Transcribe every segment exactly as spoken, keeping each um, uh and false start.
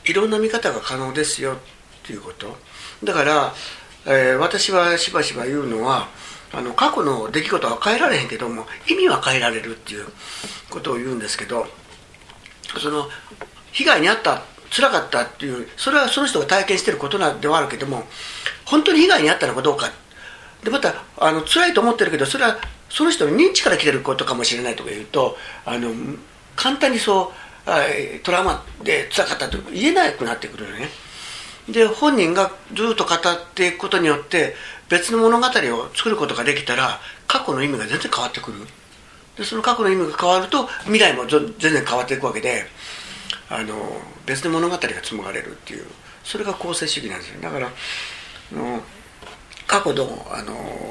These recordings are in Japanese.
いろんな見方が可能ですよっていうこと。だから、えー、私はしばしば言うのは、あの過去の出来事は変えられへんけども意味は変えられるっていうことを言うんですけど、その被害に遭った、辛かったっていう、それはその人が体験していることなんではあるけども、本当に被害に遭ったのかどうかで、またあの辛いと思ってるけど、それはその人の認知から来てることかもしれないとか言うと、あの簡単にそうトラウマで辛かったと言えなくなってくるよね。で本人がずっと語っていくことによって別の物語を作ることができたら、過去の意味が全然変わってくる。でその過去の意味が変わると未来も全然変わっていくわけで、あの別の物語が紡がれるっていう、それが構成主義なんですよ。だからあの過去の、あの、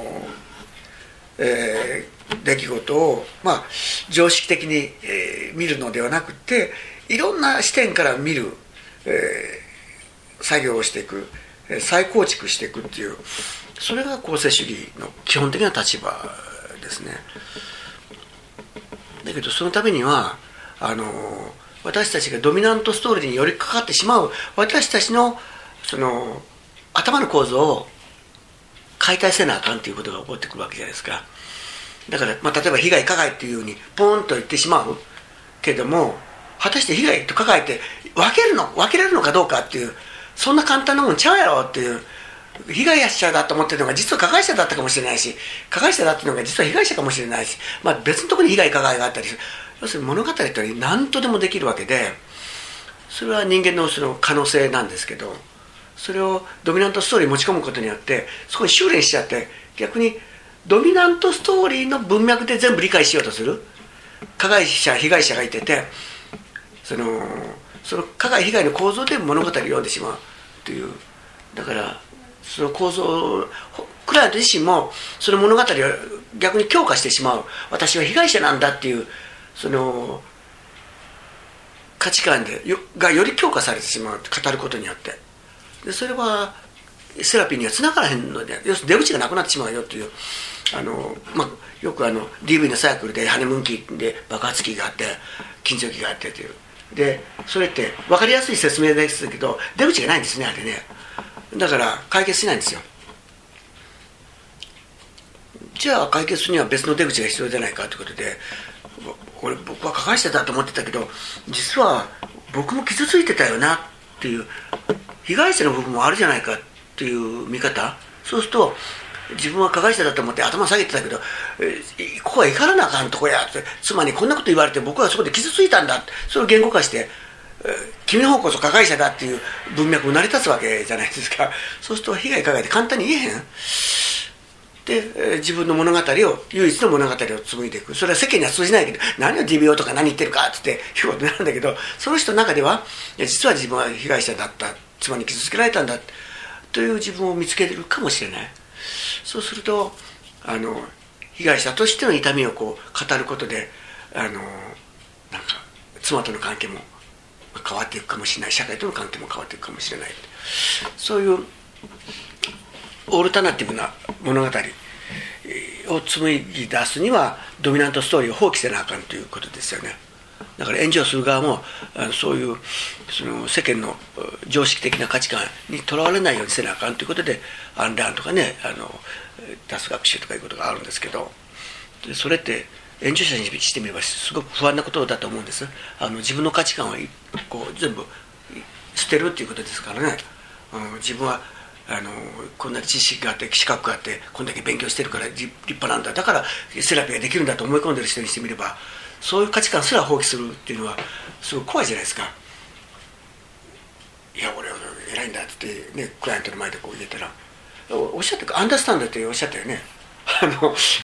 えー、出来事を、まあ、常識的に、えー、見るのではなくて、いろんな視点から見る、えー、作業をしていく、再構築していくっていう、それが構成主義の基本的な立場ですね。だけどそのためにはあの私たちがドミナントストーリーに寄りかかってしまう私たちのその頭の構造を解体せなあかんということが起こってくるわけじゃないですか。だから、まあ、例えば被害加害っていうふうにポーンと言ってしまうけども、果たして被害と加害って分けるの分けれるのかどうかっていう、そんな簡単なもんちゃうやろっていう、被害者だと思ってるのが実は加害者だったかもしれないし、加害者だっていうのが実は被害者かもしれないし、まあ、別のところに被害加害があったりする。要するに物語って何とでもできるわけで、それは人間のその可能性なんですけど、それをドミナントストーリーに持ち込むことによってそこに修練しちゃって、逆にドミナントストーリーの文脈で全部理解しようとする。加害者被害者がいてて、そのその加害被害の構造で物語を読んでしまうという。だからその構造、クライアント自身もその物語を逆に強化してしまう。私は被害者なんだっていうその価値観でよがより強化されてしまう。語ることによって。でそれはセラピーには繋がらへんので、要するに出口がなくなってしまうよという。あの、まあ、よくあの ディーブイ のサイクルでハネムーン期で爆発期があって緊張期があってという。でそれって分かりやすい説明ですけど出口がないんですね、あれね。だから解決しないんですよ。じゃあ解決には別の出口が必要じゃないかということで、俺僕は加害者だと思ってたけど実は僕も傷ついてたよなっていう、被害者の部分もあるじゃないかっていう見方。そうすると自分は加害者だと思って頭下げてたけど、ここは怒らなあかんとこやって、妻にこんなこと言われて僕はそこで傷ついたんだって、それを言語化して君の方こそ加害者だっていう文脈も成り立つわけじゃないですか。そうすると被害加害って簡単に言えへんで、自分の物語を唯一の物語を紡いでいく。それは世間には通じないけど、何を ディービーオー とか何言ってるかっていうことなんだけど、その人の中ではいや実は自分は被害者だった、妻に傷つけられたんだという自分を見つけるかもしれない。そうするとあの被害者としての痛みをこう語ることで、あのなんか妻との関係も変わっていくかもしれない、社会との関係も変わっていくかもしれない。そういうオルタナティブな物語を紡ぎ出すにはドミナントストーリーを放棄せなあかんということですよね。だから援助をする側もあのそういうその世間の常識的な価値観にとらわれないようにせなあかんということでアンラーンとかね、あの脱学習とかいうことがあるんですけど、それって援助者にしてみればすごく不安なことだと思うんです。あの自分の価値観をこう全部捨てるっていうことですからね。うん、自分はあのこんな知識があって資格があってこんだけ勉強してるから立派なんだ、だからセラピーができるんだと思い込んでる人にしてみれば、そういう価値観すら放棄するっていうのはすごい怖いじゃないですか。いや俺は偉いんだって言って、ね、クライアントの前でこう言えたら、おっしゃったかアンダースタンドっておっしゃったよね。あの